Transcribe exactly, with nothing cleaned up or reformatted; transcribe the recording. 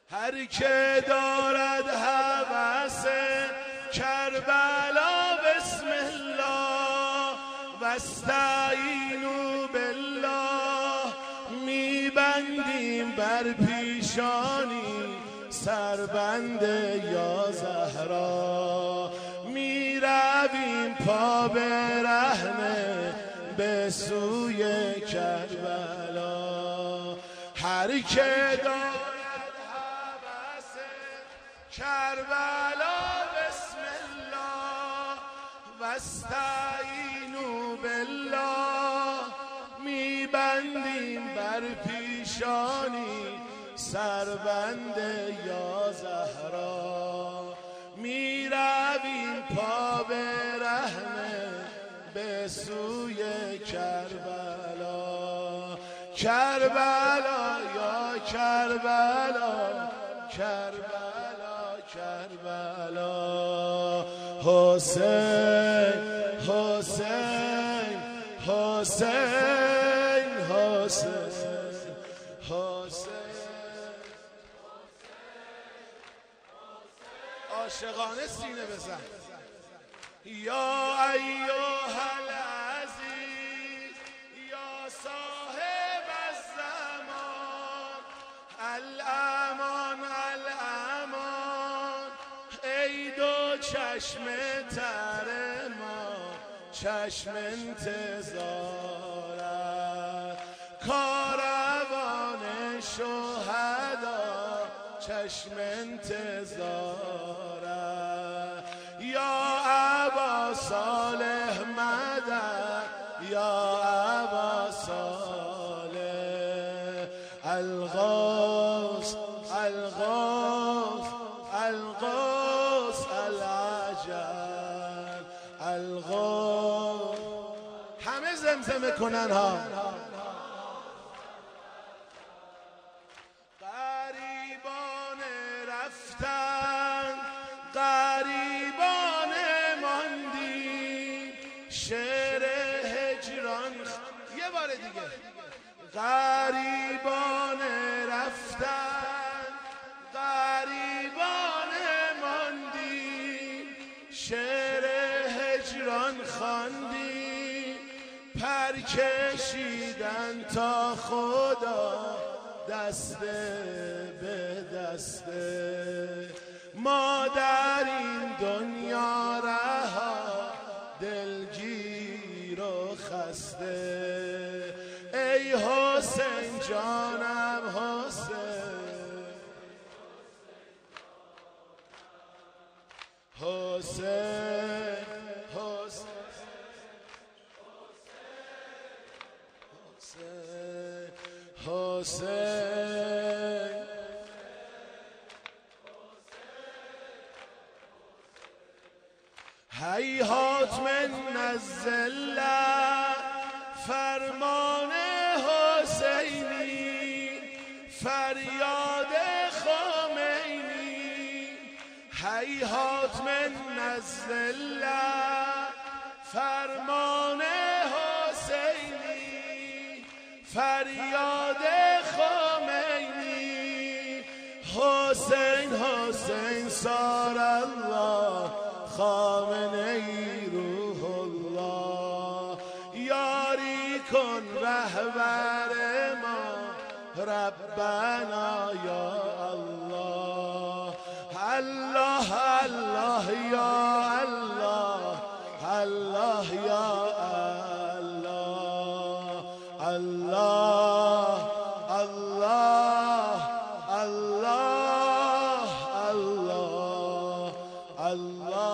هر که دارد هوس کربلا بسم الله واستعینوا بالله، میبندیم بر پیشانی سربند یا زهرا، میرویم پا برهنه به سوی کربلا. هر که دارد هوس کربلا بسم الله واستعینوا بالله، میبندیم بر پیشانی سربند یا زهرا، میرویم پا برهنه به سوی کربلا. کربلا یا کربلا، کربلا کربلا، حسین حسین حسین حسین حسین. عاشقانه سینه بزن. یا ایها العزیز یا صاحب الزمان، الامان الامان، ای دو چشم تر ما چشم انتظارت، کاروان شهدا چشم انتظارت. یا ابا صالح مدد، یا ابا صالح، الغوث الغوث الغوث العجل الغوث. همه زمزمه کنن ها. غریبان رفتن غریبان ماندی، شعر هجران. یه بار دیگه. غریبان رفتن غریبان ماندی، شعر هجران خواندی، پر کشیدن تا خدا دسته به دسته، ما در این دنیا رها دلگیر و خسته. ای حسین جانم حسین، حسین حسین حسین. هیهات من الذلة فرمان حسینی، فریاد خمینی. هیهات من الذلة فرمان حسینی، فریاد خمینی. حسین حسین سار الله، خامنه ای روح الله. یاری کن رهبر ما ربنا یا الله. الله الله یا الله، الله یا الله، الله الله الله الله الله.